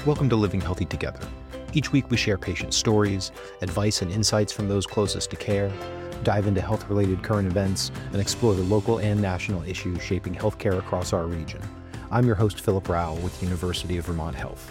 Welcome to Living Healthy Together. Each week we share patient stories, advice and insights from those closest to care, dive into health-related current events, and explore the local and national issues shaping healthcare across our region. I'm your host, Philip Rao with University of Vermont Health.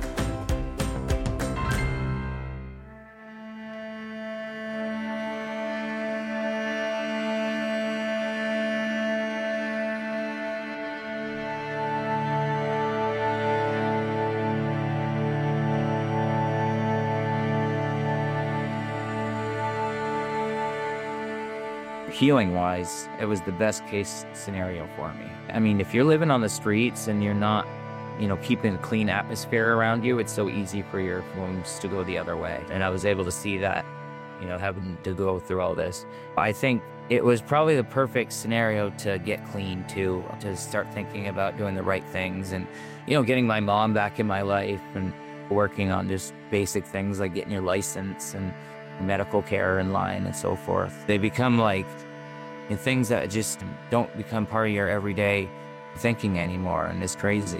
Healing wise, it was the best case scenario for me. I mean, if you're living on the streets and you're not, keeping a clean atmosphere around you, it's so easy for your wounds to go the other way. And I was able to see that, having to go through all this. I think it was probably the perfect scenario to get clean too, to start thinking about doing the right things and, getting my mom back in my life and working on just basic things like getting your license and medical care in line and so forth. They become like things that just don't become part of your everyday thinking anymore, and it's crazy.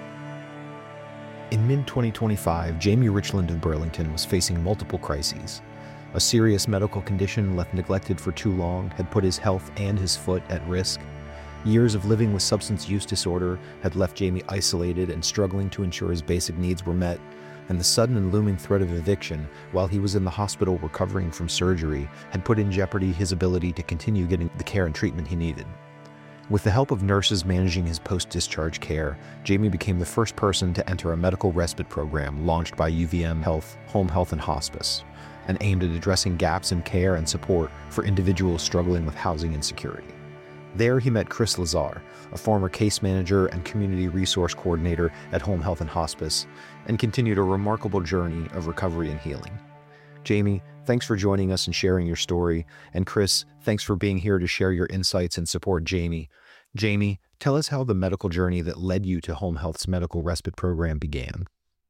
In mid-2025, Jamie Richland of Burlington was facing multiple crises. A serious medical condition left neglected for too long had put his health and his foot at risk. Years of living with substance use disorder had left Jamie isolated and struggling to ensure his basic needs were met. And the sudden and looming threat of eviction while he was in the hospital recovering from surgery had put in jeopardy his ability to continue getting the care and treatment he needed. With the help of nurses managing his post-discharge care, Jamie became the first person to enter a medical respite program launched by UVM Health, Home Health and Hospice, and aimed at addressing gaps in care and support for individuals struggling with housing insecurity. There he met Chris Lazar, a former case manager and community resource coordinator at Home Health and Hospice, and continued a remarkable journey of recovery and healing. Jamie, thanks for joining us and sharing your story. And Chris, thanks for being here to share your insights and support Jamie. Jamie, tell us how the medical journey that led you to Home Health's medical respite program began.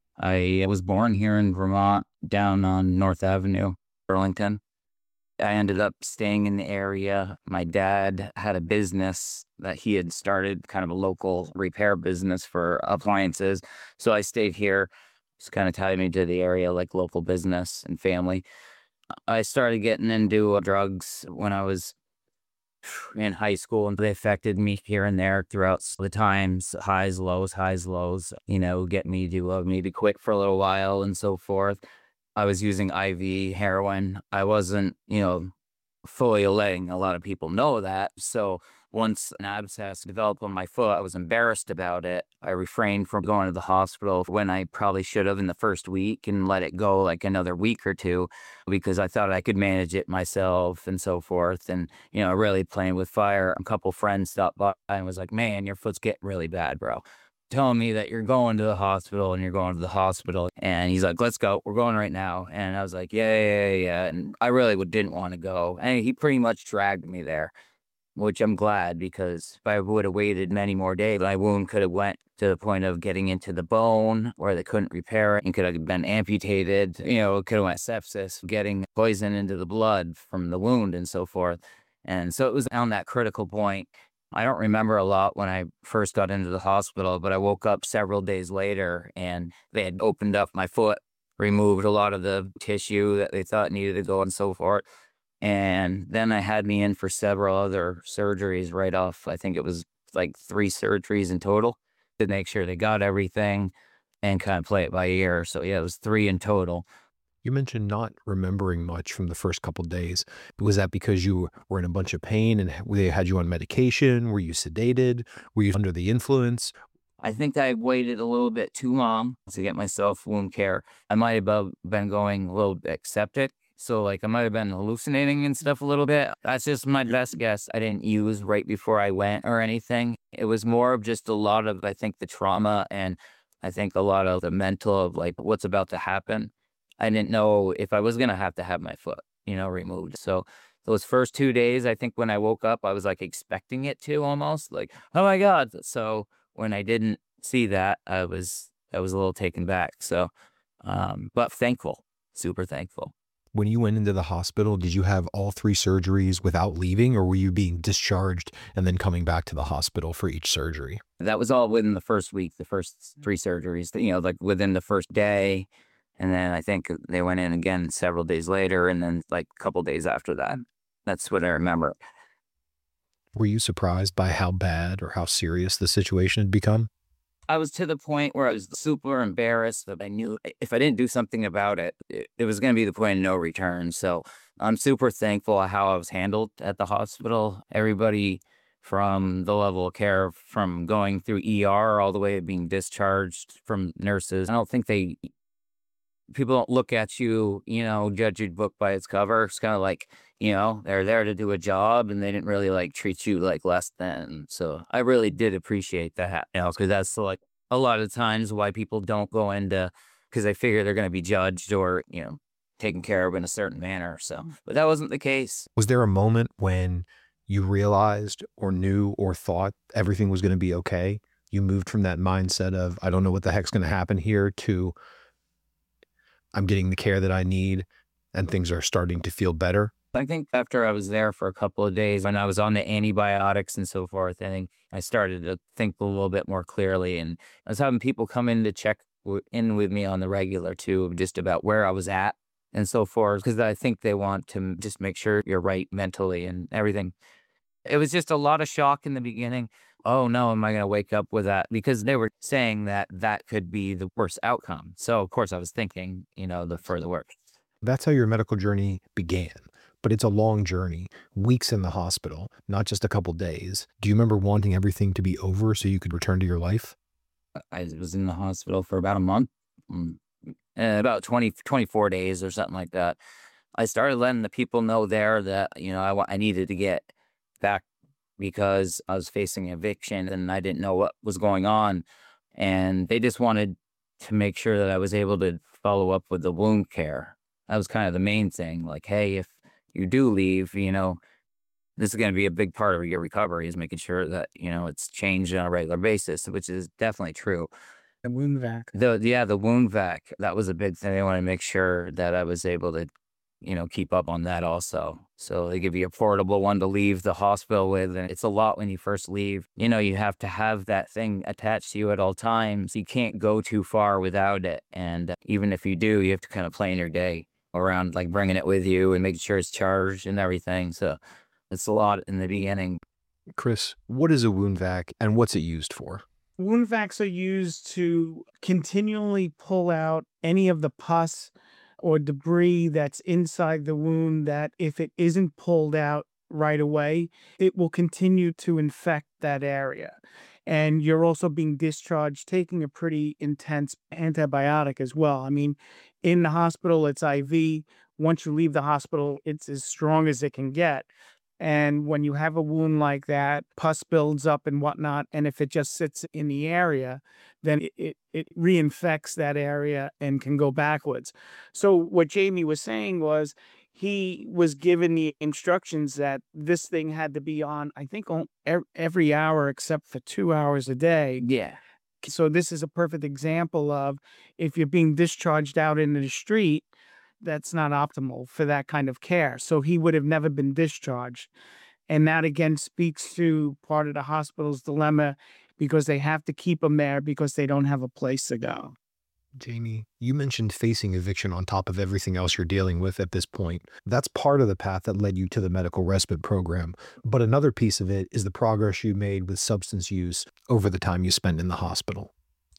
I was born here in Vermont, down on North Avenue, Burlington. I ended up staying in the area. My dad had a business that he had started, kind of a local repair business for appliances. So I stayed here. It's kind of tied me to the area, like local business and family. I started getting into drugs when I was in high school, and they affected me here and there throughout the times, highs, lows, get me to maybe quit for a little while and so forth. I was using IV heroin. I wasn't, fully letting a lot of people know that. So once an abscess developed on my foot, I was embarrassed about it. I refrained from going to the hospital when I probably should have in the first week and let it go like another week or two because I thought I could manage it myself and so forth. And, really playing with fire. A couple friends stopped by and was like, man, your foot's getting really bad, bro. Telling me that you're going to the hospital and you're going to the hospital. And he's like, let's go. We're going right now. And I was like, yeah. And I really didn't want to go. And he pretty much dragged me there, which I'm glad because if I would have waited many more days, my wound could have went to the point of getting into the bone where they couldn't repair it and could have been amputated. It could have went sepsis, getting poison into the blood from the wound and so forth. And so it was on that critical point. I don't remember a lot when I first got into the hospital, but I woke up several days later and they had opened up my foot, removed a lot of the tissue that they thought needed to go and so forth. And then I had me in for several other surgeries right off. I think it was like 3 surgeries in total to make sure they got everything and kind of play it by ear. So yeah, it was 3 in total. You mentioned not remembering much from the first couple of days. Was that because you were in a bunch of pain and they had you on medication? Were you sedated? Were you under the influence? I think I waited a little bit too long to get myself wound care. I might have been going a little bit septic. So I might have been hallucinating and stuff a little bit. That's just my best guess. I didn't use right before I went or anything. It was more of just a lot of, I think, the trauma and I think a lot of the mental of what's about to happen. I didn't know if I was going to have my foot, removed. So those first 2 days, I think when I woke up, I was expecting it to almost oh my God. So when I didn't see that, I was a little taken back. So, but thankful, super thankful. When you went into the hospital, did you have all 3 surgeries without leaving, or were you being discharged and then coming back to the hospital for each surgery? That was all within the first week, the first 3 surgeries, like within the first day. And then I think they went in again several days later and then like a couple days after that. That's what I remember. Were you surprised by how bad or how serious the situation had become? I was to the point where I was super embarrassed that I knew if I didn't do something about it, it was going to be the point of no return. So I'm super thankful at how I was handled at the hospital. Everybody from the level of care, from going through ER all the way to being discharged from nurses. I don't think people don't look at you, judge your book by its cover. It's kind of like, they're there to do a job and they didn't really like treat you like less than. So I really did appreciate that, because that's like a lot of times why people don't go into, because they figure they're going to be judged or, taken care of in a certain manner. So, but that wasn't the case. Was there a moment when you realized or knew or thought everything was going to be okay? You moved from that mindset of, I don't know what the heck's going to happen here, to I'm getting the care that I need and things are starting to feel better? I think after I was there for a couple of days, when I was on the antibiotics and so forth, I think I started to think a little bit more clearly. And I was having people come in to check in with me on the regular too, just about where I was at and so forth, because I think they want to just make sure you're right mentally and everything. It was just a lot of shock in the beginning. Oh no, am I going to wake up with that? Because they were saying that that could be the worst outcome. So of course I was thinking, the further work. That's how your medical journey began. But it's a long journey, weeks in the hospital, not just a couple days. Do you remember wanting everything to be over so you could return to your life? I was in the hospital for about a month, about 24 days or something like that. I started letting the people know there that, I needed to get back because I was facing eviction and I didn't know what was going on. And they just wanted to make sure that I was able to follow up with the wound care. That was kind of the main thing. Like, hey, if you do leave, this is going to be a big part of your recovery, is making sure that, it's changed on a regular basis, which is definitely true. The wound vac. The wound vac, that was a big thing. They want to make sure that I was able to, keep up on that also. So they give you a portable one to leave the hospital with. And it's a lot when you first leave. You have to have that thing attached to you at all times. You can't go too far without it. And even if you do, you have to kind of plan your day around like bringing it with you and making sure it's charged and everything. So it's a lot in the beginning. Chris, what is a wound vac and what's it used for? Wound vacs are used to continually pull out any of the pus or debris that's inside the wound that if it isn't pulled out right away, it will continue to infect that area. And you're also being discharged, taking a pretty intense antibiotic as well. I mean, in the hospital, it's IV. Once you leave the hospital, it's as strong as it can get. And when you have a wound like that, pus builds up and whatnot. And if it just sits in the area, then it reinfects that area and can go backwards. So what Jamie was saying was he was given the instructions that this thing had to be on, I think, every hour except for 2 hours a day. Yeah. So this is a perfect example of if you're being discharged out into the street, that's not optimal for that kind of care. So he would have never been discharged. And that again speaks to part of the hospital's dilemma because they have to keep him there because they don't have a place to go. Jamie, you mentioned facing eviction on top of everything else you're dealing with at this point. That's part of the path that led you to the medical respite program. But another piece of it is the progress you made with substance use over the time you spent in the hospital.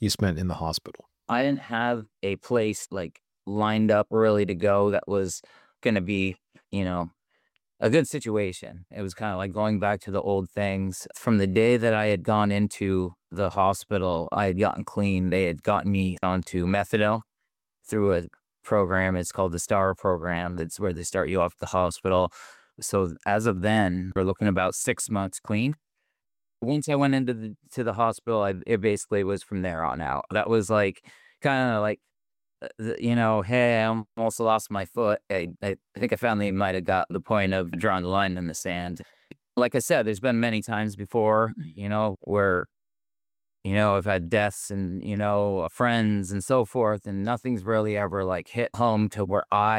I didn't have a place like lined up ready to go that was going to be, a good situation. It was kind of like going back to the old things. From the day that I had gone into the hospital, I had gotten clean. They had gotten me onto methadone through a program. It's called the STAR program. That's where they start you off at the hospital. So as of then, we're looking about 6 months clean. Once I went into the hospital, it basically was from there on out. That was like kind of like, hey, I almost lost my foot. I think I finally might have got the point of drawing the line in the sand. Like I said, there's been many times before, where, I've had deaths and, friends and so forth, and nothing's really ever like hit home to where I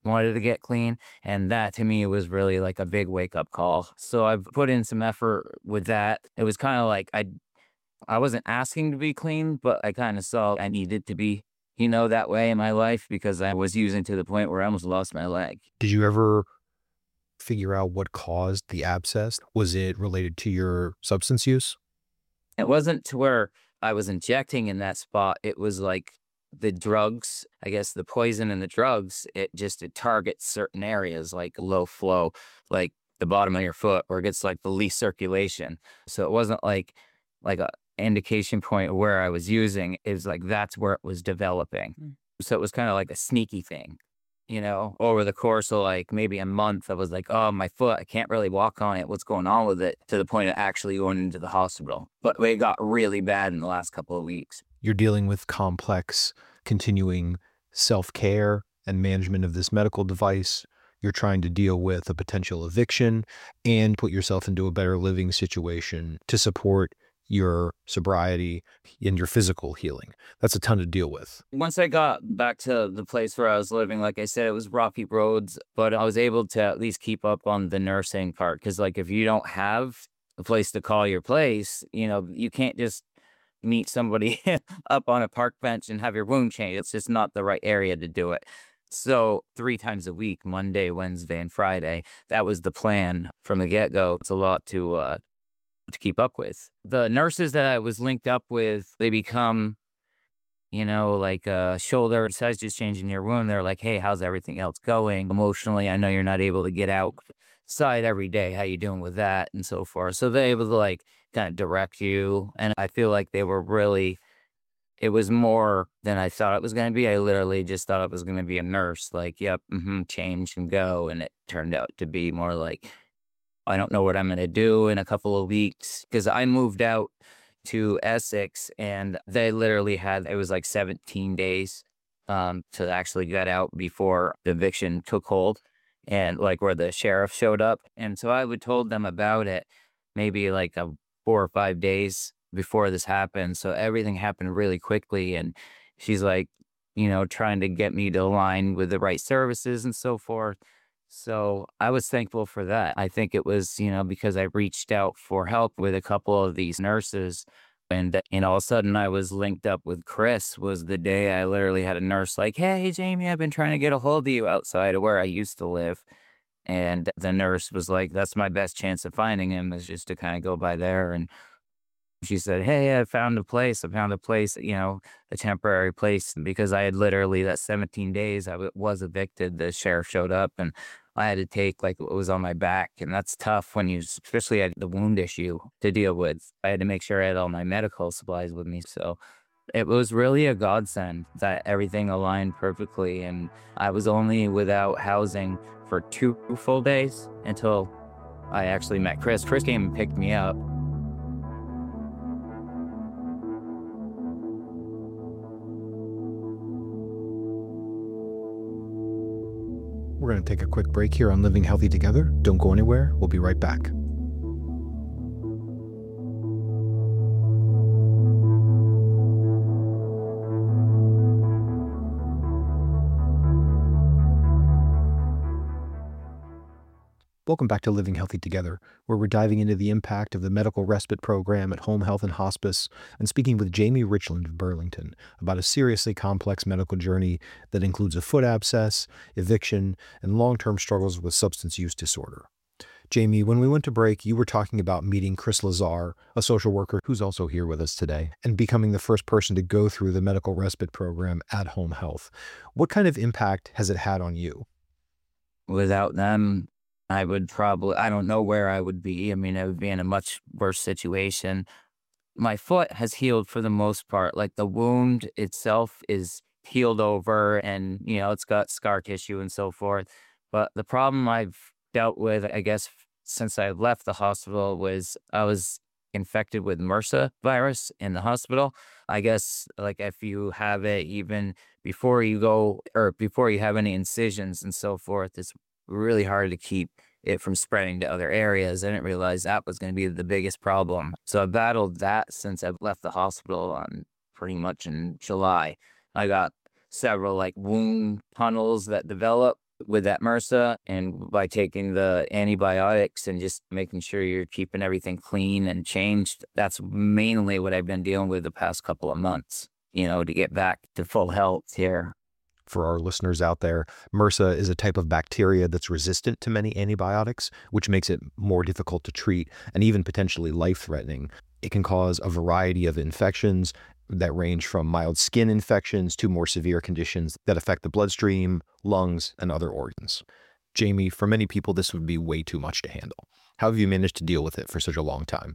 wanted to get clean. And that to me was really like a big wake up call. So I've put in some effort with that. It was kind of like I wasn't asking to be clean, but I kind of saw I needed to be, that way in my life because I was using to the point where I almost lost my leg. Did you ever figure out what caused the abscess? Was it related to your substance use? It wasn't to where I was injecting in that spot. It was like the drugs, I guess the poison and the drugs, it targets certain areas like low flow, like the bottom of your foot where it gets like the least circulation. So it wasn't like a indication point where I was using. It was like that's where it was developing. So it was kind of like a sneaky thing. Over the course of like maybe a month, I was like, oh, my foot, I can't really walk on it. What's going on with it? To the point of actually going into the hospital. But it got really bad in the last couple of weeks. You're dealing with complex, continuing self-care and management of this medical device. You're trying to deal with a potential eviction and put yourself into a better living situation to support your sobriety and your physical healing. That's a ton to deal with. Once I got back to the place where I was living, like I said, it was rocky roads, but I was able to at least keep up on the nursing part. Because like if you don't have a place to call your place, you can't just meet somebody up on a park bench and have your wound changed. It's just not the right area to do it. So 3 times a week, Monday, Wednesday, and Friday, that was the plan from the get-go. It's a lot to keep up with. The nurses that I was linked up with, they become, like shoulder size just changing your wound. They're like, hey, how's everything else going? Emotionally, I know you're not able to get outside every day. How you doing with that? And so forth. So they're able to like kind of direct you. And I feel like they were really, it was more than I thought it was going to be. I literally just thought it was going to be a nurse. Like, yep, change and go. And it turned out to be more like, I don't know what I'm going to do in a couple of weeks because I moved out to Essex and they literally it was like 17 days to actually get out before the eviction took hold and like where the sheriff showed up. And so I would told them about it maybe like 4 or 5 days before this happened. So everything happened really quickly. And she's like, trying to get me to align with the right services and so forth. So I was thankful for that. I think it was, because I reached out for help with a couple of these nurses and all of a sudden I was linked up with Chris was the day I literally had a nurse like, hey, Jamie, I've been trying to get a hold of you outside of where I used to live. And the nurse was like, that's my best chance of finding him is just to kind of go by there. And she said, hey, I found a place, a temporary place because I had literally that 17 days I was evicted. The sheriff showed up and I had to take like what was on my back. And that's tough when you especially had the wound issue to deal with. I had to make sure I had all my medical supplies with me. So it was really a godsend that everything aligned perfectly. And I was only without housing for 2 full days until I actually met Chris. Chris came and picked me up. We're going to take a quick break here on Living Healthy Together. Don't go anywhere. We'll be right back. Welcome back to Living Healthy Together, where we're diving into the impact of the medical respite program at Home Health and Hospice and speaking with Jamie Richland of Burlington about a seriously complex medical journey that includes a foot abscess, eviction, and long-term struggles with substance use disorder. Jamie, when we went to break, you were talking about meeting Chris Lazar, a social worker who's also here with us today, and becoming the first person to go through the medical respite program at Home Health. What kind of impact has it had on you? Without them, I don't know where I would be. I mean, I would be in a much worse situation. My foot has healed for the most part. Like the wound itself is healed over and, it's got scar tissue and so forth. But the problem I've dealt with, I guess, since I left the hospital was I was infected with MRSA virus in the hospital. I guess like if you have it even before you go or before you have any incisions and so forth, it's really hard to keep it from spreading to other areas. I didn't realize that was going to be the biggest problem. So I battled that since I've left the hospital on pretty much in July. I got several like wound tunnels that develop with that MRSA, and by taking the antibiotics and just making sure you're keeping everything clean and changed. That's mainly what I've been dealing with the past couple of months, to get back to full health here. For our listeners out there, MRSA is a type of bacteria that's resistant to many antibiotics, which makes it more difficult to treat and even potentially life-threatening. It can cause a variety of infections that range from mild skin infections to more severe conditions that affect the bloodstream, lungs, and other organs. Jamie, for many people, this would be way too much to handle. How have you managed to deal with it for such a long time?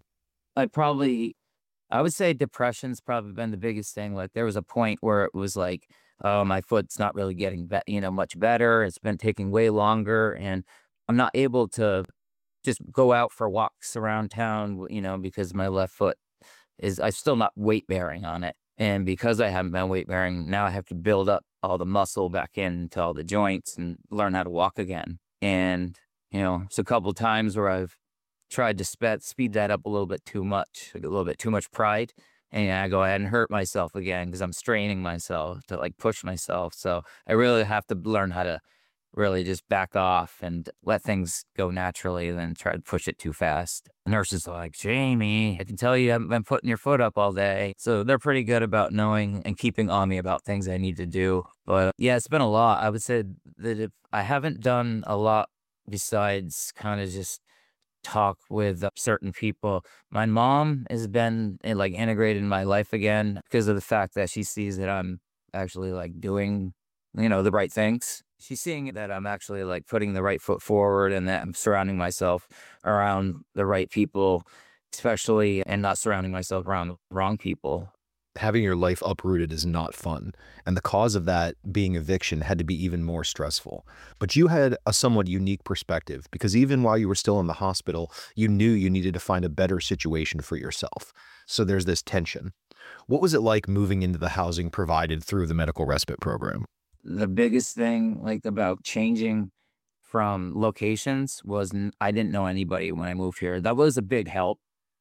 I would say depression's probably been the biggest thing. Like there was a point where it was like, oh, my foot's not really getting much better. It's been taking way longer, and I'm not able to just go out for walks around town, because my left foot I'm still not weight bearing on it. And because I haven't been weight bearing, now I have to build up all the muscle back into all the joints and learn how to walk again. And, it's a couple times where I've tried to speed that up a little bit too much, like a little bit too much pride. And I go ahead and hurt myself again because I'm straining myself to like push myself. So I really have to learn how to really just back off and let things go naturally than try to push it too fast. The nurses are like, Jamie, I can tell you haven't been putting your foot up all day. So they're pretty good about knowing and keeping on me about things I need to do. But yeah, it's been a lot. I would say that I haven't done a lot besides kind of just talk with certain people. My mom has been like integrated in my life again because of the fact that she sees that I'm actually like doing, the right things. She's seeing that I'm actually like putting the right foot forward and that I'm surrounding myself around the right people, especially, and not surrounding myself around the wrong people. Having your life uprooted is not fun, and the cause of that being eviction had to be even more stressful. But you had a somewhat unique perspective because even while you were still in the hospital, you knew you needed to find a better situation for yourself. So there's this tension. What was it like moving into the housing provided through the medical respite program? The biggest thing like about changing from locations was I didn't know anybody when I moved here. That was a big help,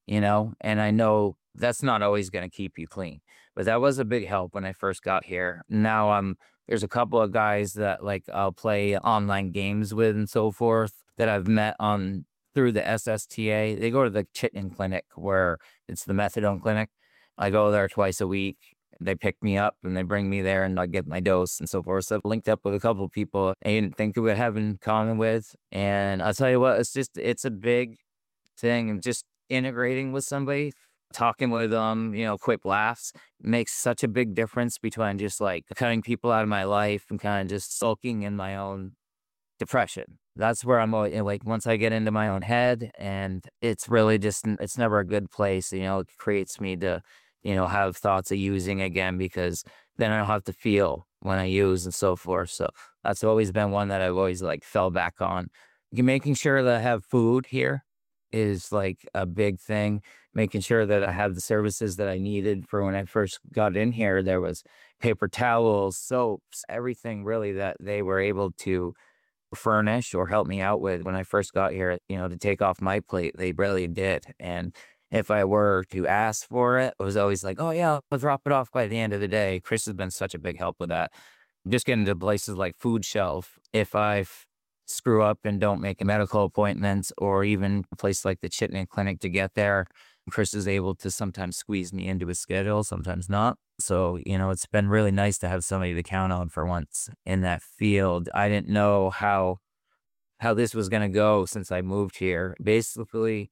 and I know that's not always going to keep you clean, but that was a big help when I first got here. Now there's a couple of guys that like I'll play online games with and so forth that I've met through the SSTA. They go to the Chittenden Clinic where it's the methadone clinic. I go there twice a week. They pick me up and they bring me there and I get my dose and so forth. So I've linked up with a couple of people I didn't think we would have in common with. And I'll tell you what, it's a big thing. And just integrating with somebody, talking with them, quick laughs makes such a big difference between just like cutting people out of my life and kind of just sulking in my own depression. That's where I'm always, like, once I get into my own head, and it's really just, it's never a good place. It creates me to, have thoughts of using again, because then I don't have to feel when I use and so forth. So that's always been one that I've always like fell back on. Making sure that I have food here is like a big thing. Making sure that I have the services that I needed for when I first got in here. There was paper towels, soaps, everything really that they were able to furnish or help me out with when I first got here, to take off my plate. They really did. And if I were to ask for it, it was always like, oh yeah, I'll drop it off by the end of the day. Chris has been such a big help with that. Just getting to places like Food Shelf. If I screw up and don't make a medical appointments, or even a place like the Chittenden Clinic to get there, Chris is able to sometimes squeeze me into his schedule, sometimes not. So, it's been really nice to have somebody to count on for once in that field. I didn't know how this was going to go since I moved here. Basically,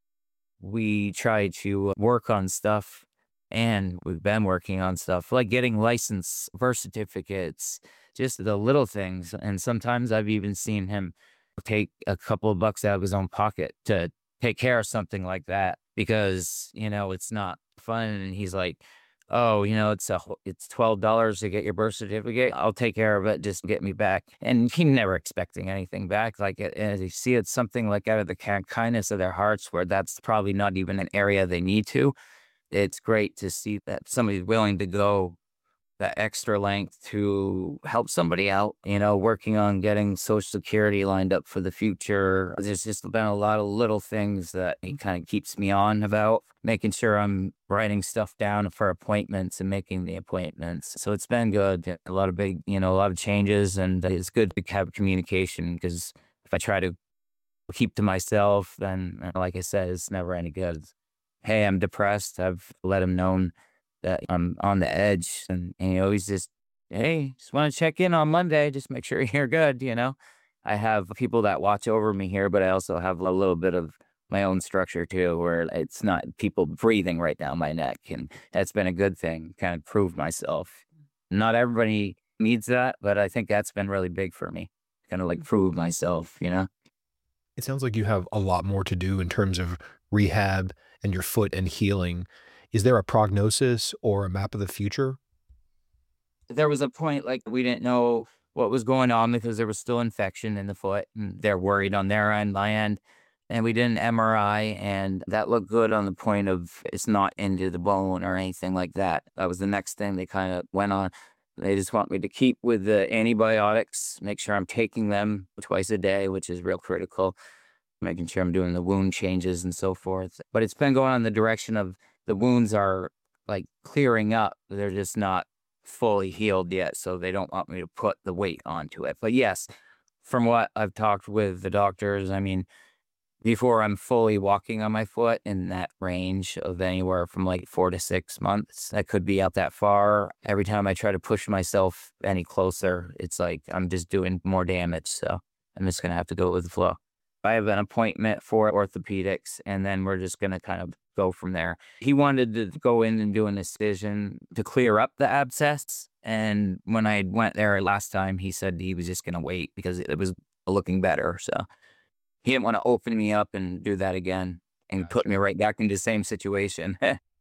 we tried to work on stuff, and we've been working on stuff like getting license, birth certificates, just the little things. And sometimes I've even seen him take a couple of bucks out of his own pocket to take care of something like that, because, it's not fun. And he's like, oh, it's $12 to get your birth certificate. I'll take care of it. Just get me back. And he never expecting anything back. Like, and you see, it's something like out of the kindness of their hearts, where that's probably not even an area they need to. It's great to see that somebody's willing to go that extra length to help somebody out, you know, working on getting Social Security lined up for the future. There's just been a lot of little things that he kind of keeps me on about, making sure I'm writing stuff down for appointments and making the appointments. So it's been good. A lot of big, you know, a lot of changes, and it's good to have communication, because if I try to keep to myself, then like I said, it's never any good. Hey, I'm depressed. I've let him know that I'm on the edge, and he always just, hey, just want to check in on Monday, just make sure you're good, you know. I have people that watch over me here, but I also have a little bit of my own structure too, where it's not people breathing right down my neck, and that's been a good thing, kind of proved myself. Not everybody needs that, but I think that's been really big for me, kind of like prove myself, you know. It sounds like you have a lot more to do in terms of rehab and your foot and healing. Is there a prognosis or a map of the future? There was a point like we didn't know what was going on because there was still infection in the foot, and they're worried on their end, my end. And we did an MRI, and that looked good on the point of it's not into the bone or anything like that. That was the next thing they kind of went on. They just want me to keep with the antibiotics, make sure I'm taking them twice a day, which is real critical, making sure I'm doing the wound changes and so forth. But it's been going on the direction of the wounds are like clearing up. They're just not fully healed yet, so they don't want me to put the weight onto it. But yes, from what I've talked with the doctors, I mean, before I'm fully walking on my foot in that range of anywhere from like 4 to 6 months, that could be out that far. Every time I try to push myself any closer, it's like I'm just doing more damage. So I'm just going to have to go with the flow. I have an appointment for orthopedics, and then we're just going to kind of go from there. He wanted to go in and do an incision to clear up the abscess. And when I went there last time, he said he was just going to wait because it was looking better. So he didn't want to open me up and do that again and put me right back into the same situation.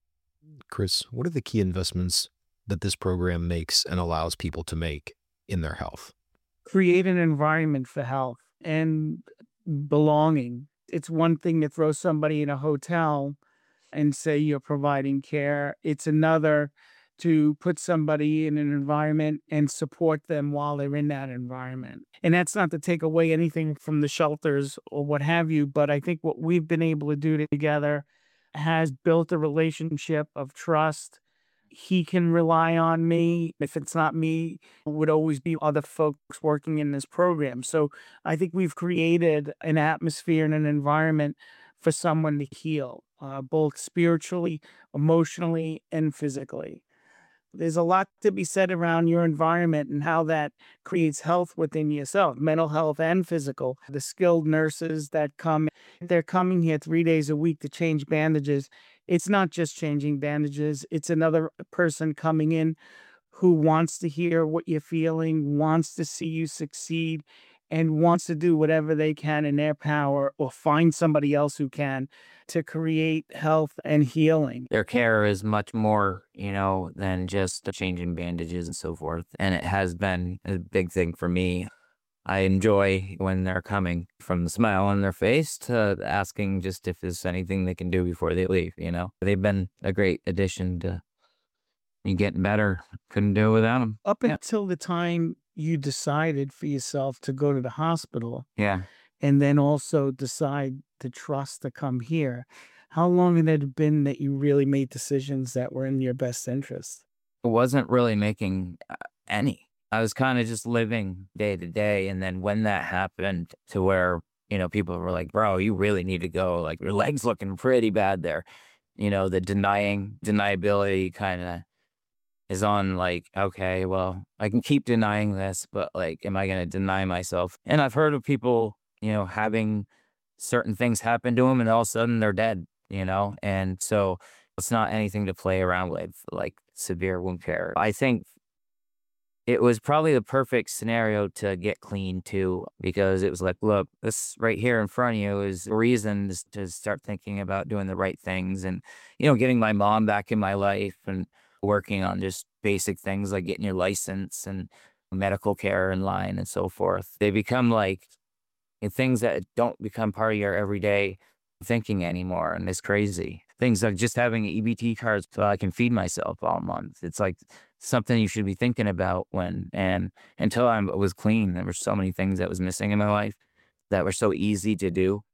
Chris, what are the key investments that this program makes and allows people to make in their health? Create an environment for health and belonging. It's one thing to throw somebody in a hotel and say you're providing care. It's another to put somebody in an environment and support them while they're in that environment. And that's not to take away anything from the shelters or what have you, but I think what we've been able to do together has built a relationship of trust. He can rely on me. If it's not me, it would always be other folks working in this program. So I think we've created an atmosphere and an environment for someone to heal, both spiritually, emotionally, and physically. There's a lot to be said around your environment and how that creates health within yourself, mental health and physical. The skilled nurses that come, they're coming here 3 days a week to change bandages. It's not just changing bandages. It's another person coming in who wants to hear what you're feeling, wants to see you succeed, and wants to do whatever they can in their power or find somebody else who can to create health and healing. Their care is much more, you know, than just changing bandages and so forth. And it has been a big thing for me. I enjoy when they're coming, from the smile on their face to asking just if there's anything they can do before they leave, you know. They've been a great addition to me getting better. Couldn't do it without them. Up until the time you decided for yourself to go to the hospital Yeah. and then also decide to trust to come here, how long had it been that you really made decisions that were in your best interest? I wasn't really making any. I was kind of just living day to day. And then when that happened to where, you know, people were like, bro, you really need to go. Like, your leg's looking pretty bad there. You know, the deniability kind of is on, like, okay, well, I can keep denying this, but like, am I going to deny myself? And I've heard of people, you know, having certain things happen to them and all of a sudden they're dead, you know? And so it's not anything to play around with, like severe wound care. I think it was probably the perfect scenario to get clean too, because it was like, look, this right here in front of you is a reason to start thinking about doing the right things and, you know, getting my mom back in my life and working on just basic things like getting your license and medical care in line and so forth. They become like things that don't become part of your everyday thinking anymore. And it's crazy. Things like just having an EBT card so I can feed myself all month. It's like something you should be thinking about and until I was clean, there were so many things that was missing in my life that were so easy to do.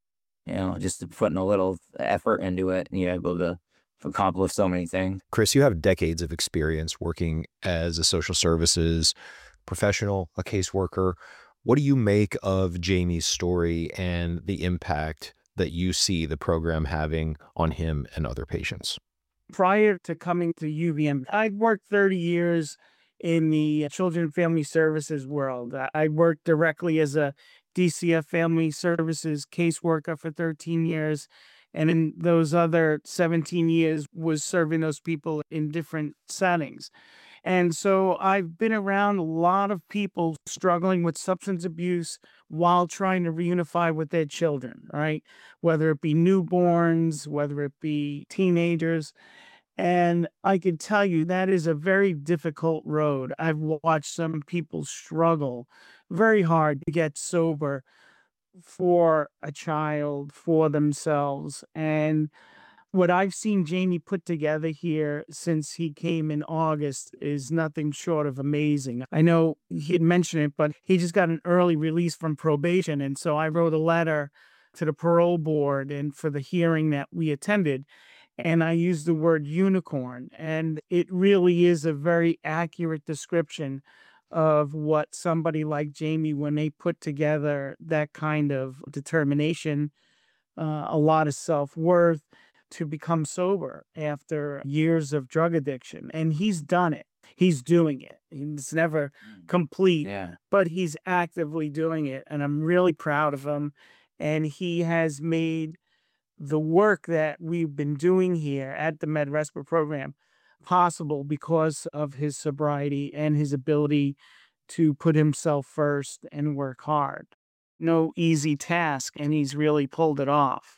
Just putting a little effort into it, and you're able to accomplish so many things. Chris, you have decades of experience working as a social services professional, a caseworker. What do you make of Jamie's story and the impact that you see the program having on him and other patients? Prior to coming to UVM, I'd worked 30 years in the Children and Family Services world. I worked directly as a DCF Family Services caseworker for 13 years. And in those other 17 years was serving those people in different settings. And so I've been around a lot of people struggling with substance abuse while trying to reunify with their children, right? Whether it be newborns, whether it be teenagers. And I can tell you that is a very difficult road. I've watched some people struggle very hard to get sober for a child, for themselves. And what I've seen Jamie put together here since he came in August is nothing short of amazing. I know he had mentioned it, but he just got an early release from probation. And so I wrote a letter to the parole board and for the hearing that we attended. And I used the word unicorn. And it really is a very accurate description of what somebody like Jamie, when they put together that kind of determination, a lot of self-worth, to become sober after years of drug addiction. And he's done it. He's doing it. It's never complete, but he's actively doing it. And I'm really proud of him. And he has made the work that we've been doing here at the MedRespir program possible because of his sobriety and his ability to put himself first and work hard. No easy task, and he's really pulled it off.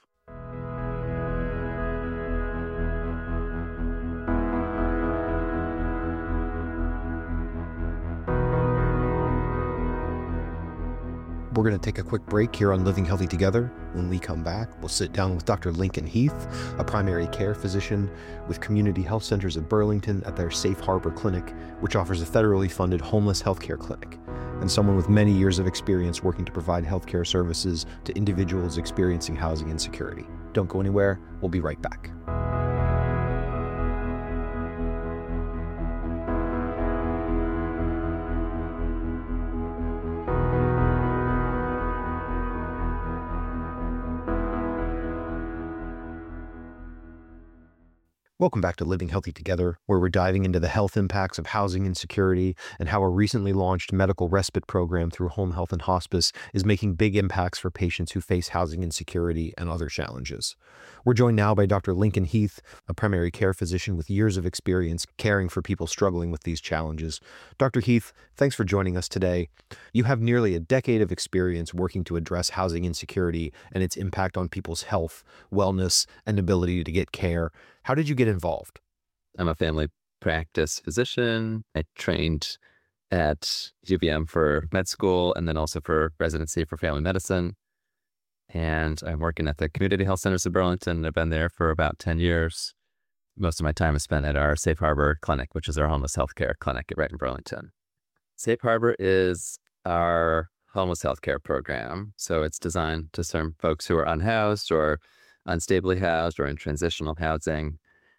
We're going to take a quick break here on Living Healthy Together. When we come back, we'll sit down with Dr. Lincoln Heath, a primary care physician with Community Health Centers of Burlington at their Safe Harbor Clinic, which offers a federally funded homeless healthcare clinic, and someone with many years of experience working to provide healthcare services to individuals experiencing housing insecurity. Don't go anywhere. We'll be right back. Welcome back to Living Healthy Together, where we're diving into the health impacts of housing insecurity and how a recently launched medical respite program through Home Health and Hospice is making big impacts for patients who face housing insecurity and other challenges. We're joined now by Dr. Lincoln Heath, a primary care physician with years of experience caring for people struggling with these challenges. Dr. Heath, thanks for joining us today. You have nearly a decade of experience working to address housing insecurity and its impact on people's health, wellness, and ability to get care. How did you get involved? I'm a family practice physician. I trained at UVM for med school and then also for residency for family medicine. And I'm working at the Community Health Centers of Burlington. I've been there for about 10 years. Most of my time is spent at our Safe Harbor Clinic, which is our homeless healthcare clinic right in Burlington. Safe Harbor is our homeless healthcare program. So it's designed to serve folks who are unhoused or unstably housed or in transitional housing.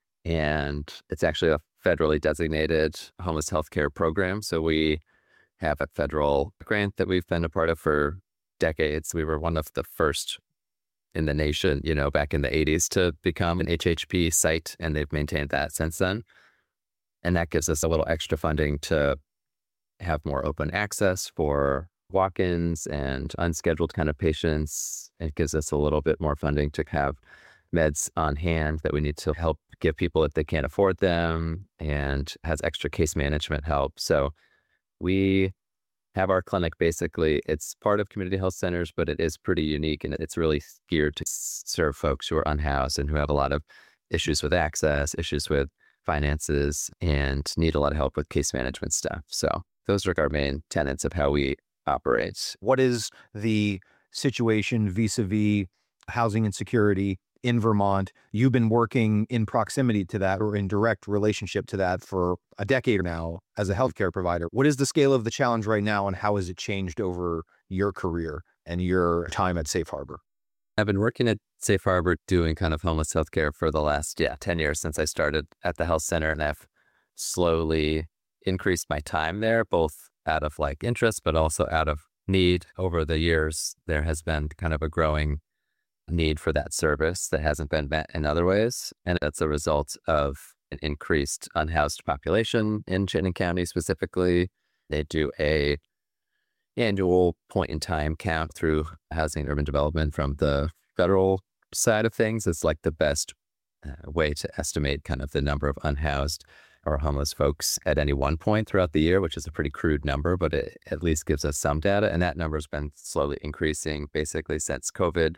And it's actually a federally designated homeless healthcare program. So we have a federal grant that we've been a part of for decades. We were one of the first in the nation, back in the 80s to become an HHP site, and they've maintained that since then. And that gives us a little extra funding to have more open access for walk-ins and unscheduled kind of patients. It gives us a little bit more funding to have meds on hand that we need to help give people if they can't afford them, and has extra case management help. So we have our clinic, basically, it's part of community health centers, but it is pretty unique, and it's really geared to serve folks who are unhoused and who have a lot of issues with access, issues with finances, and need a lot of help with case management stuff. So those are our main tenets of how we operate. What is the situation vis-a-vis housing insecurity in Vermont. You've been working in proximity to that or in direct relationship to that for a decade now as a healthcare provider. What is the scale of the challenge right now, and how has it changed over your career and your time at Safe Harbor? I've been working at Safe Harbor doing kind of homeless healthcare for the last 10 years since I started at the health center, and I've slowly increased my time there, both out of like interest, but also out of need. Over the years, there has been kind of a growing need for that service that hasn't been met in other ways. And that's a result of an increased unhoused population in Chittenden County specifically. They do a annual point in time count through housing and urban development from the federal side of things. It's like the best way to estimate kind of the number of unhoused or homeless folks at any one point throughout the year, which is a pretty crude number, but it at least gives us some data. And that number has been slowly increasing basically since COVID.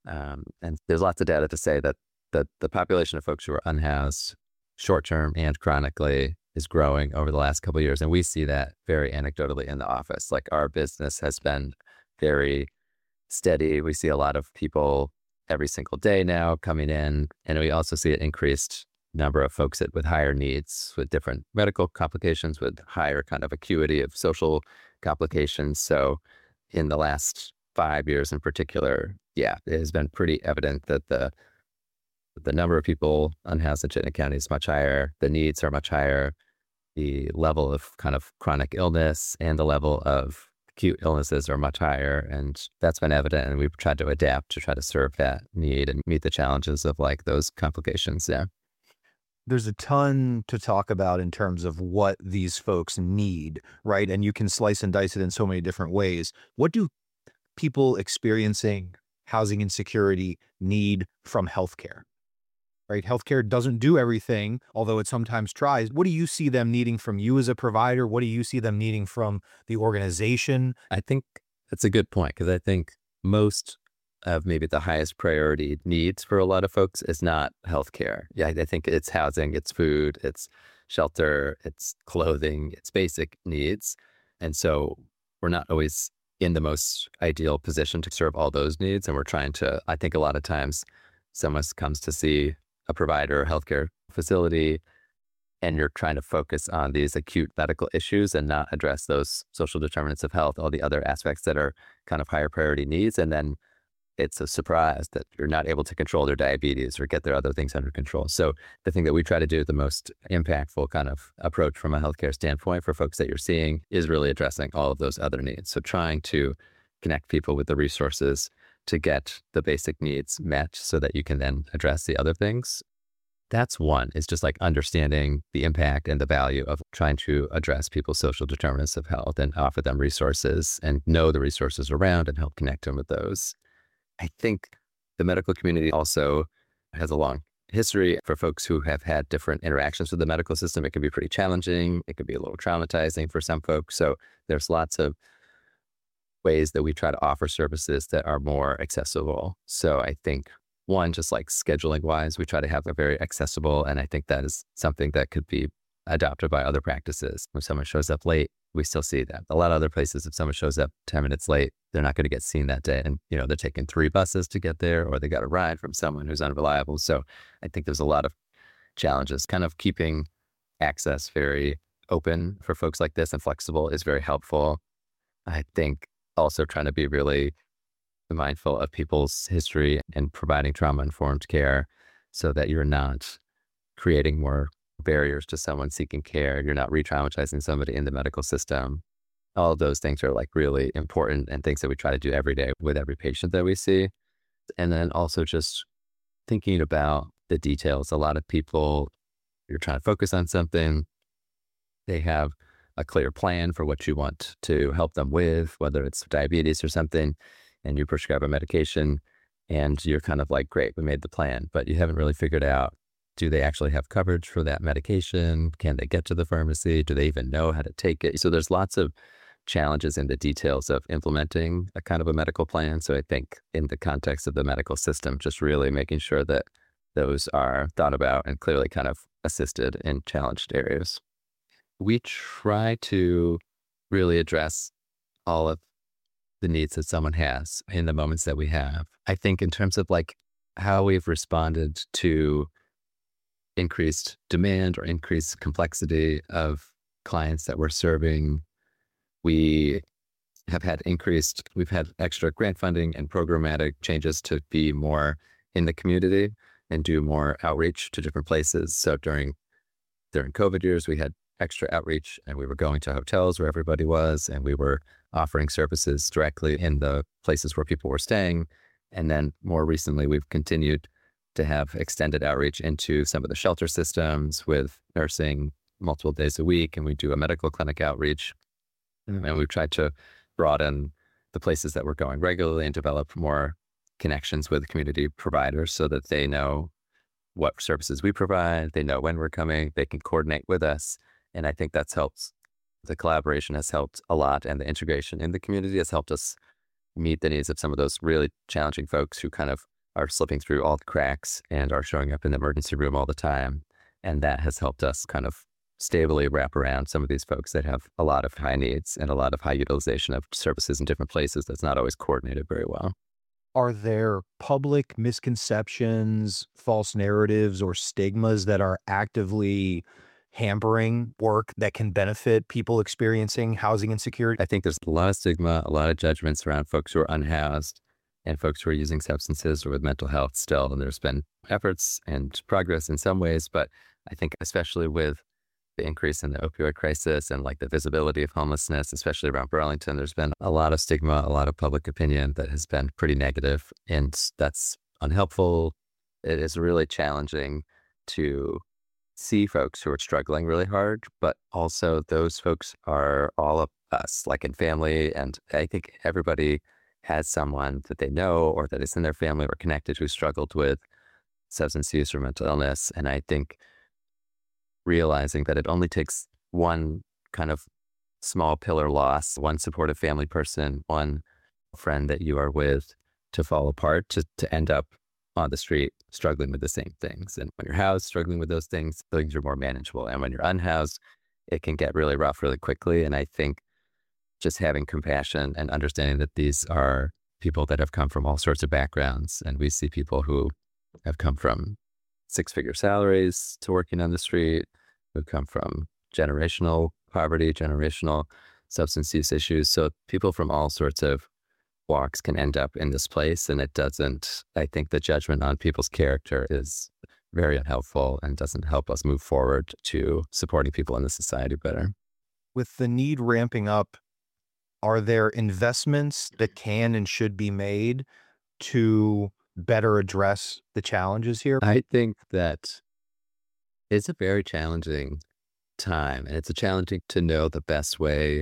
And there's lots of data to say that the population of folks who are unhoused, short-term and chronically, is growing over the last couple of years. And we see that very anecdotally in the office. Like our business has been very steady. We see a lot of people every single day now coming in. And we also see an increased number of folks with higher needs, with different medical complications, with higher kind of acuity of social complications. So in the last 5 years in particular, it has been pretty evident that the number of people unhoused in Chittenden County is much higher. The needs are much higher. The level of kind of chronic illness and the level of acute illnesses are much higher. And that's been evident. And we've tried to adapt to try to serve that need and meet the challenges of like those complications. Yeah. There's a ton to talk about in terms of what these folks need, right? And you can slice and dice it in so many different ways. What do people experiencing housing insecurity need from healthcare? Right? Healthcare doesn't do everything, although it sometimes tries. What do you see them needing from you as a provider? What do you see them needing from the organization? I think that's a good point, because I think most of maybe the highest priority needs for a lot of folks is not healthcare. Yeah, I think it's housing, it's food, it's shelter, it's clothing, it's basic needs. And so we're not always in the most ideal position to serve all those needs. And we're trying to, I think a lot of times someone comes to see a provider or healthcare facility, and you're trying to focus on these acute medical issues and not address those social determinants of health, all the other aspects that are kind of higher priority needs. And then it's a surprise that you're not able to control their diabetes or get their other things under control. So the thing that we try to do, the most impactful kind of approach from a healthcare standpoint for folks that you're seeing, is really addressing all of those other needs. So trying to connect people with the resources to get the basic needs met so that you can then address the other things. That's one, is just like understanding the impact and the value of trying to address people's social determinants of health and offer them resources and know the resources around and help connect them with those. I think the medical community also has a long history. For folks who have had different interactions with the medical system, it can be pretty challenging. It can be a little traumatizing for some folks. So there's lots of ways that we try to offer services that are more accessible. So I think one, just like scheduling wise, we try to have a very accessible, and I think that is something that could be adopted by other practices. When someone shows up late, we still see that. A lot of other places, if someone shows up 10 minutes late, they're not going to get seen that day. And, they're taking 3 buses to get there, or they got a ride from someone who's unreliable. So I think there's a lot of challenges. Kind of keeping access very open for folks like this and flexible is very helpful. I think also trying to be really mindful of people's history and providing trauma-informed care so that you're not creating more barriers to someone seeking care. You're not re-traumatizing somebody in the medical system. All of those things are like really important and things that we try to do every day with every patient that we see. And then also just thinking about the details. A lot of people, you're trying to focus on something, they have a clear plan for what you want to help them with, whether it's diabetes or something, and you prescribe a medication and you're kind of like, great, we made the plan, but you haven't really figured out, do they actually have coverage for that medication? Can they get to the pharmacy? Do they even know how to take it? So there's lots of challenges in the details of implementing a kind of a medical plan. So I think in the context of the medical system, just really making sure that those are thought about and clearly kind of assisted in challenged areas. We try to really address all of the needs that someone has in the moments that we have. I think in terms of like how we've responded to increased demand or increased complexity of clients that we're serving. We've had extra grant funding and programmatic changes to be more in the community and do more outreach to different places. So during COVID years, we had extra outreach and we were going to hotels where everybody was, and we were offering services directly in the places where people were staying. And then more recently, we've continued to have extended outreach into some of the shelter systems with nursing multiple days a week. And we do a medical clinic outreach. And we've tried to broaden the places that we're going regularly and develop more connections with community providers so that they know what services we provide, they know when we're coming, they can coordinate with us. And I think that's helped. The collaboration has helped a lot, and the integration in the community has helped us meet the needs of some of those really challenging folks who kind of are slipping through all the cracks and are showing up in the emergency room all the time. And that has helped us kind of stably wrap around some of these folks that have a lot of high needs and a lot of high utilization of services in different places that's not always coordinated very well. Are there public misconceptions, false narratives, or stigmas that are actively hampering work that can benefit people experiencing housing insecurity? I think there's a lot of stigma, a lot of judgments around folks who are unhoused and folks who are using substances or with mental health still. And there's been efforts and progress in some ways, but I think especially with the increase in the opioid crisis and like the visibility of homelessness, especially around Burlington, there's been a lot of stigma, a lot of public opinion that has been pretty negative, and that's unhelpful. It is really challenging to see folks who are struggling really hard, but also those folks are all of us, like in family. And I think everybody has someone that they know or that is in their family or connected who struggled with substance use or mental illness. And I think realizing that it only takes one kind of small pillar loss, one supportive family person, one friend that you are with to fall apart, to end up on the street struggling with the same things. And when you're housed, struggling with those things are more manageable. And when you're unhoused, it can get really rough really quickly. And I think just having compassion and understanding that these are people that have come from all sorts of backgrounds. And we see people who have come from 6-figure salaries to working on the street, who come from generational poverty, generational substance use issues. So people from all sorts of walks can end up in this place. And I think the judgment on people's character is very unhelpful and doesn't help us move forward to supporting people in the society better. With the need ramping up, are there investments that can and should be made to better address the challenges here? I think that it's a very challenging time, and it's challenging to know the best way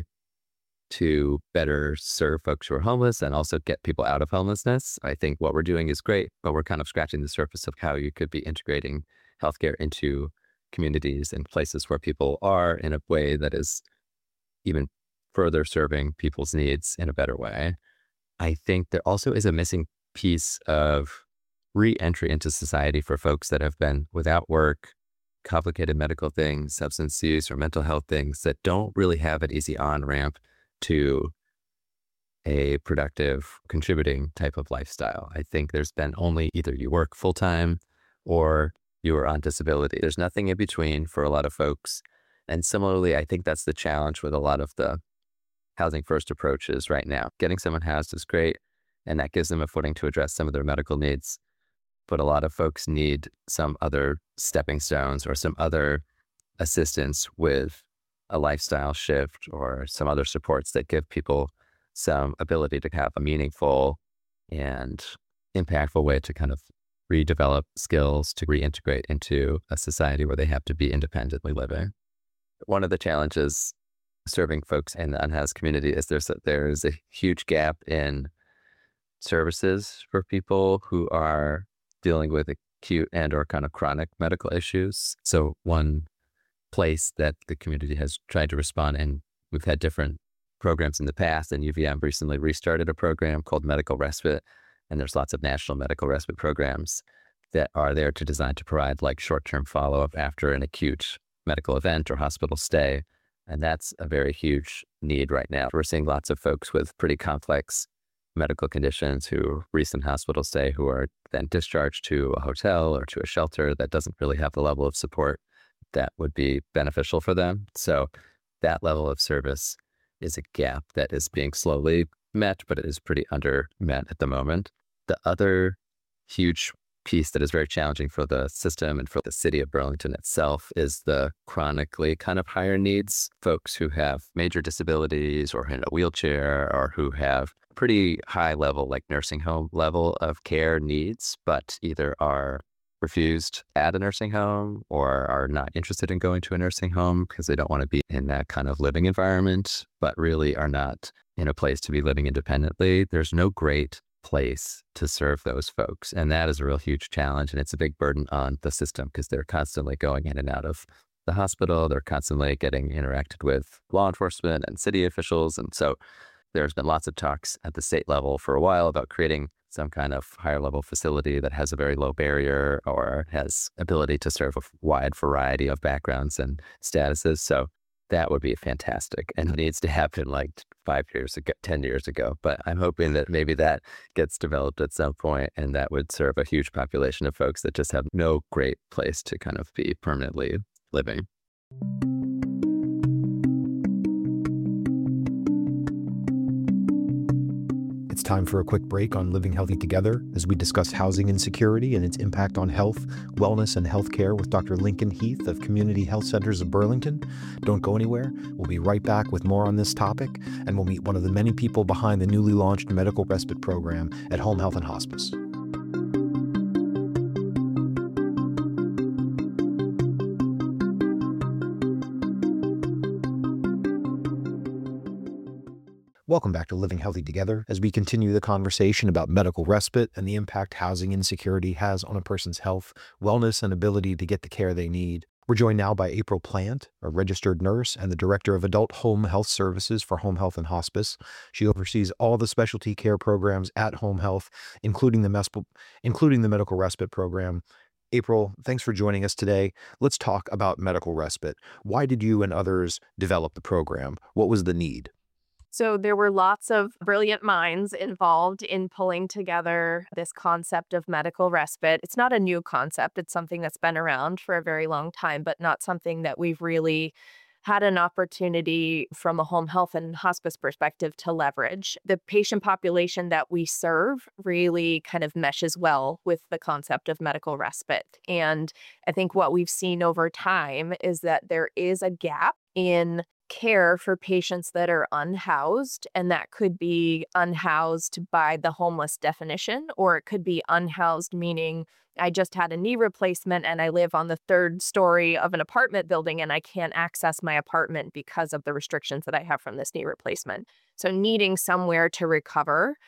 to better serve folks who are homeless and also get people out of homelessness. I think what we're doing is great, but we're kind of scratching the surface of how you could be integrating healthcare into communities and places where people are in a way that is even further serving people's needs in a better way. I think there also is a missing piece of re-entry into society for folks that have been without work, complicated medical things, substance use or mental health things that don't really have an easy on-ramp to a productive, contributing type of lifestyle. I think there's been only either you work full-time or you are on disability. There's nothing in between for a lot of folks. And similarly, I think that's the challenge with a lot of the housing first approaches right now. Getting someone housed is great, and that gives them a footing to address some of their medical needs. But a lot of folks need some other stepping stones or some other assistance with a lifestyle shift or some other supports that give people some ability to have a meaningful and impactful way to kind of redevelop skills to reintegrate into a society where they have to be independently living. One of the challenges serving folks in the unhoused community is there's a huge gap in services for people who are dealing with acute and or kind of chronic medical issues. So one place that the community has tried to respond, and we've had different programs in the past, and UVM recently restarted a program called Medical Respite, and there's lots of national medical respite programs that are there to design to provide like short-term follow-up after an acute medical event or hospital stay. And that's a very huge need right now. We're seeing lots of folks with pretty complex medical conditions, who recent hospital stay, who are then discharged to a hotel or to a shelter that doesn't really have the level of support that would be beneficial for them. So that level of service is a gap that is being slowly met, but it is pretty under met at the moment. The other huge piece that is very challenging for the system and for the city of Burlington itself is the chronically kind of higher needs folks who have major disabilities or in a wheelchair or who have pretty high level, like nursing home level of care needs, but either are refused at a nursing home or are not interested in going to a nursing home because they don't want to be in that kind of living environment, but really are not in a place to be living independently. There's no great place to serve those folks. And that is a real huge challenge. And it's a big burden on the system because they're constantly going in and out of the hospital. They're constantly getting interacted with law enforcement and city officials. And so there's been lots of talks at the state level for a while about creating some kind of higher level facility that has a very low barrier or has ability to serve a wide variety of backgrounds and statuses. So that would be fantastic. And it needs to happen like 5 years ago, 10 years ago. But I'm hoping that maybe that gets developed at some point, and that would serve a huge population of folks that just have no great place to kind of be permanently living. It's time for a quick break on Living Healthy Together as we discuss housing insecurity and its impact on health, wellness, and healthcare with Dr. Lincoln Heath of Community Health Centers of Burlington. Don't go anywhere. We'll be right back with more on this topic, and we'll meet one of the many people behind the newly launched medical respite program at Home Health and Hospice. Welcome back to Living Healthy Together as we continue the conversation about medical respite and the impact housing insecurity has on a person's health, wellness, and ability to get the care they need. We're joined now by April Plant, a registered nurse and the Director of Adult Home Health Services for Home Health and Hospice. She oversees all the specialty care programs at Home Health, including the medical respite program. April, thanks for joining us today. Let's talk about medical respite. Why did you and others develop the program? What was the need? So there were lots of brilliant minds involved in pulling together this concept of medical respite. It's not a new concept. It's something that's been around for a very long time, but not something that we've really had an opportunity from a home health and hospice perspective to leverage. The patient population that we serve really kind of meshes well with the concept of medical respite. And I think what we've seen over time is that there is a gap in care for patients that are unhoused, and that could be unhoused by the homeless definition, or it could be unhoused meaning I just had a knee replacement and I live on the 3rd story of an apartment building and I can't access my apartment because of the restrictions that I have from this knee replacement. So needing somewhere to recover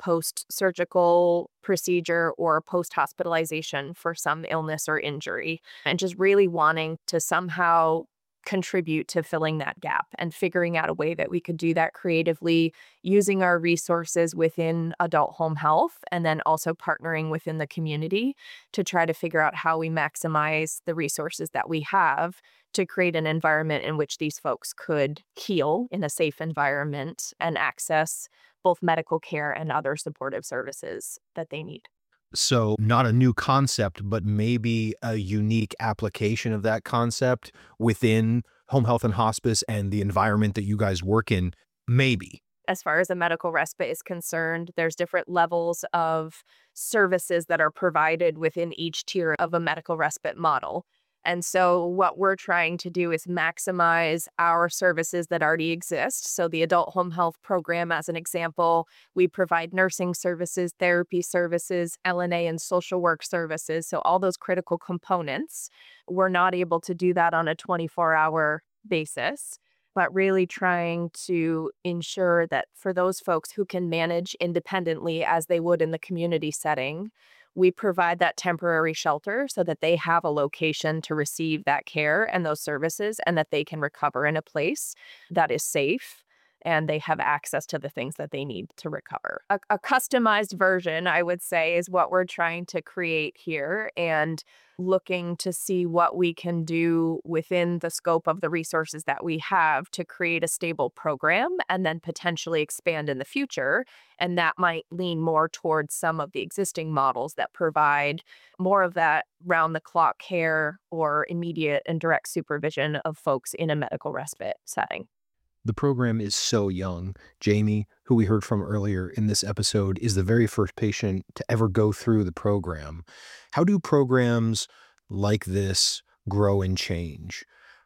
post-surgical procedure or post-hospitalization for some illness or injury, and just really wanting to somehow contribute to filling that gap and figuring out a way that we could do that creatively using our resources within adult home health and then also partnering within the community to try to figure out how we maximize the resources that we have to create an environment in which these folks could heal in a safe environment and access both medical care and other supportive services that they need. So not a new concept, but maybe a unique application of that concept within home health and hospice and the environment that you guys work in, maybe. As far as a medical respite is concerned, there's different levels of services that are provided within each tier of a medical respite model. And so what we're trying to do is maximize our services that already exist. So the adult home health program, as an example, we provide nursing services, therapy services, LNA and social work services. So all those critical components, we're not able to do that on a 24-hour basis, but really trying to ensure that for those folks who can manage independently as they would in the community setting, we provide that temporary shelter so that they have a location to receive that care and those services and that they can recover in a place that is safe and they have access to the things that they need to recover. A customized version, I would say, is what we're trying to create here, and looking to see what we can do within the scope of the resources that we have to create a stable program and then potentially expand in the future. And that might lean more towards some of the existing models that provide more of that round the clock care or immediate and direct supervision of folks in a medical respite setting. The program is so young. Jamie, who we heard from earlier in this episode, is the very first patient to ever go through the program. How do programs like this grow and change?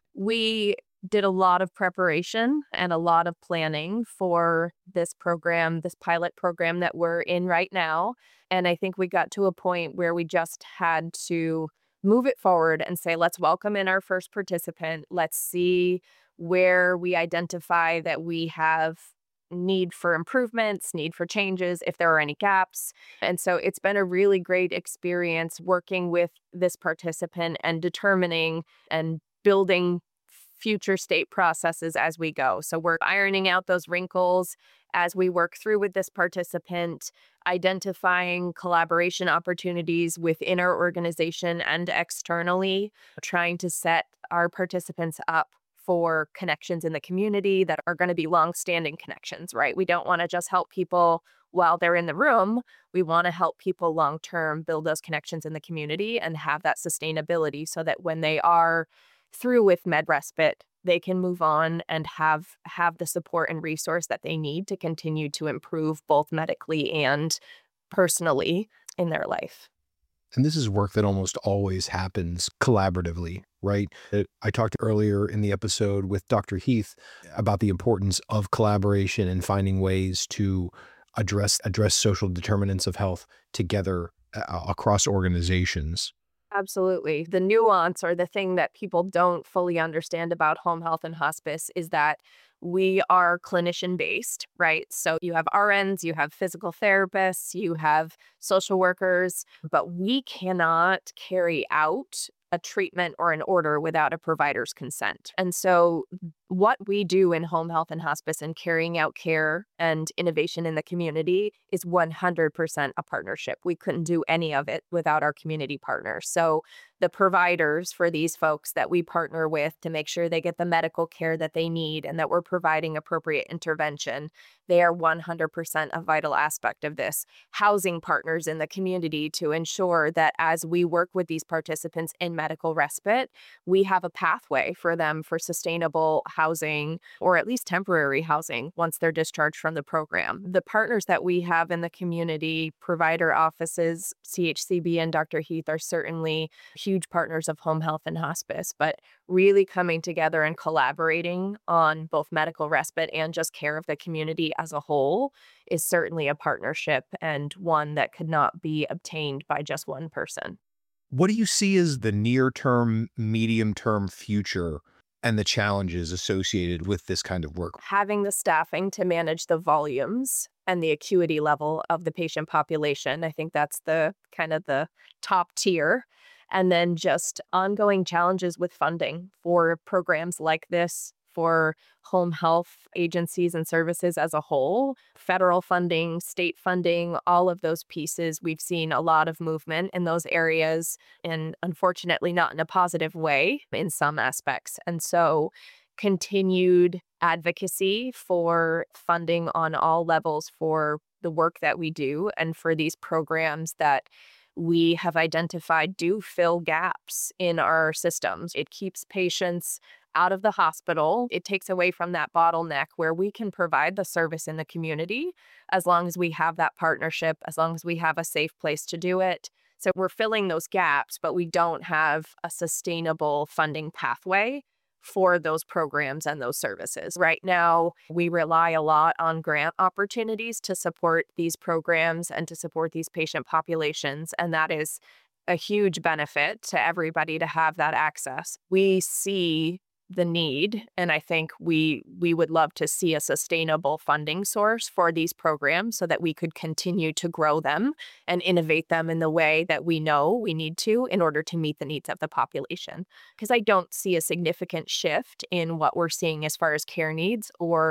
We did a lot of preparation and a lot of planning for this program, this pilot program that we're in right now. And I think we got to a point where we just had to move it forward and say, let's welcome in our first participant. Let's see where we identify that we have need for improvements, need for changes, if there are any gaps. And so it's been a really great experience working with this participant and determining and building future state processes as we go. So we're ironing out those wrinkles as we work through with this participant, identifying collaboration opportunities within our organization and externally, trying to set our participants up for connections in the community that are going to be long-standing connections, right? We don't want to just help people while they're in the room. We want to help people long-term build those connections in the community and have that sustainability so that when they are through with med respite, they can move on and have the support and resource that they need to continue to improve both medically and personally in their life. And this is work that almost always happens collaboratively, right? I talked earlier in the episode with Dr. Heath about the importance of collaboration and finding ways to address social determinants of health together across organizations. Absolutely. The nuance, or the thing that people don't fully understand about home health and hospice, is that we are clinician based, right? So you have RNs, you have physical therapists, you have social workers, but we cannot carry out a treatment or an order without a provider's consent. And so what we do in home health and hospice and carrying out care and innovation in the community is 100% a partnership. We couldn't do any of it without our community partners. So the providers for these folks that we partner with to make sure they get the medical care that they need and that we're providing appropriate intervention, they are 100% a vital aspect of this. Housing partners in the community to ensure that as we work with these participants in medical respite, we have a pathway for them for sustainable housing, or at least temporary housing once they're discharged from the program. The partners that we have in the community, provider offices, CHCB and Dr. Heath, are certainly huge partners of home health and hospice, but really coming together and collaborating on both medical respite and just care of the community as a whole is certainly a partnership, and one that could not be obtained by just one person. What do you see as the near-term, medium-term future and the challenges associated with this kind of work? Having the staffing to manage the volumes and the acuity level of the patient population, I think that's the kind of the top tier. And then just ongoing challenges with funding for programs like this, for home health agencies and services as a whole, federal funding, state funding, all of those pieces. We've seen a lot of movement in those areas, and unfortunately not in a positive way in some aspects. And so continued advocacy for funding on all levels for the work that we do and for these programs that we have identified do fill gaps in our systems. It keeps patients out of the hospital. It takes away from that bottleneck where we can provide the service in the community as long as we have that partnership, as long as we have a safe place to do it. So we're filling those gaps, but we don't have a sustainable funding pathway for those programs and those services. Right now, we rely a lot on grant opportunities to support these programs and to support these patient populations, and that is a huge benefit to everybody to have that access. We see the need, and I think we would love to see a sustainable funding source for these programs so that we could continue to grow them and innovate them in the way that we know we need to in order to meet the needs of the population. Because I don't see a significant shift in what we're seeing as far as care needs or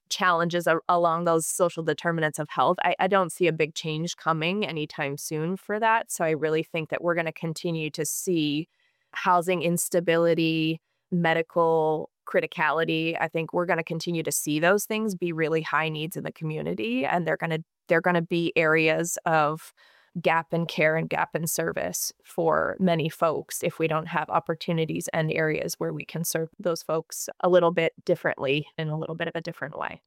challenges along those social determinants of health, I don't see a big change coming anytime soon for that. So I really think that we're going to continue to see housing instability, medical criticality. I think we're going to continue to see those things be really high needs in the community, and they're going to be areas of gap in care and gap in service for many folks if we don't have opportunities and areas where we can serve those folks a little bit differently in a little bit of a different way.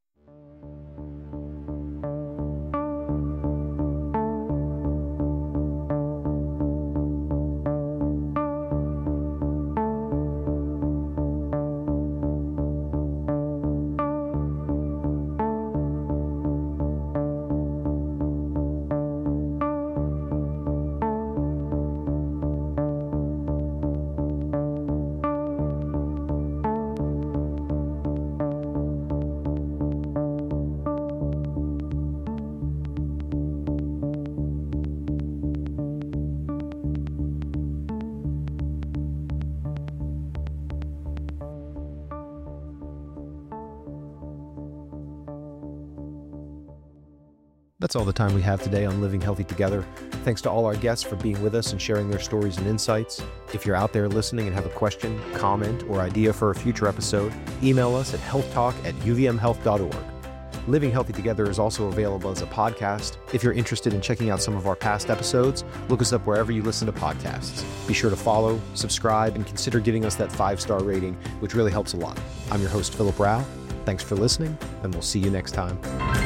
That's all the time we have today on Living Healthy Together. Thanks to all our guests for being with us and sharing their stories and insights. If you're out there listening and have a question, comment, or idea for a future episode, email us at healthtalk@uvmhealth.org. Living Healthy Together is also available as a podcast. If you're interested in checking out some of our past episodes, look us up wherever you listen to podcasts. Be sure to follow, subscribe, and consider giving us that 5-star rating, which really helps a lot. I'm your host, Philip Rao. Thanks for listening, and we'll see you next time.